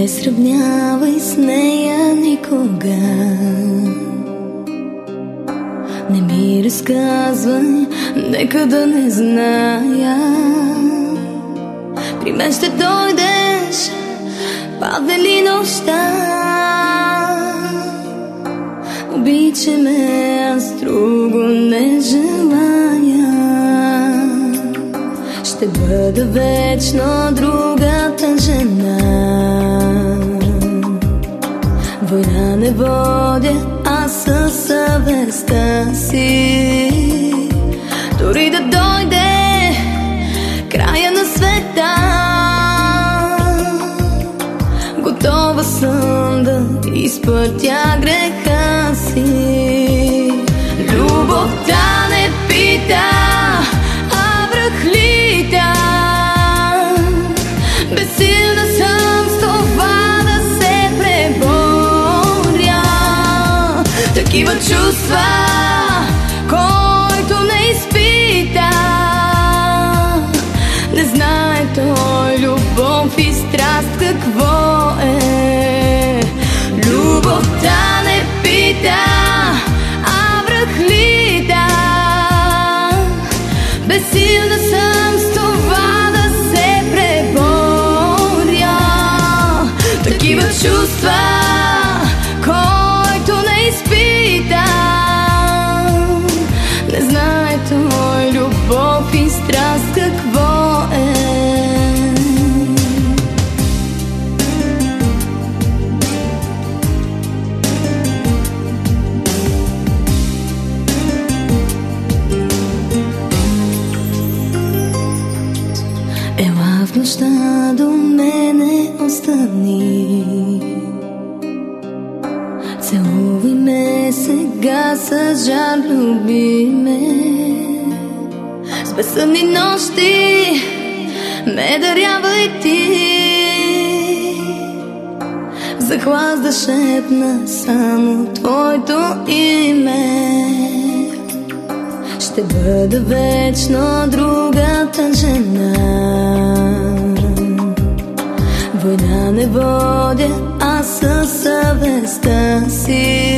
ме сравнявай с нея никога. Не ми разказвай, нека да не зная. При мен ще дойдеш, падне ли нощта. Обичай ме, аз друго не желая. Ще бъда вечно другата жена. Война не водя, аз със съвестта си. Дори да дойде края на света, готова съм да изпътя греха си. Любовта не пита, а връхлита. Безсилна съм с това да се преборя. Такива чувства, който не изпита, не знае той любов и страст какво е. Любовта не пита, а връхлита. Безсилна съм с това да се преборя. Такива чувства, който не изпита, не знае той любов и страст какво е. Ела в нощта до мене остани. Целуй ме сега с жар, люби ме. С безсънни нощи ме дарявай ти. За глас да шепна само твоето име. Ще бъда вечно другата жена. Война не водя, аз със съвестта си.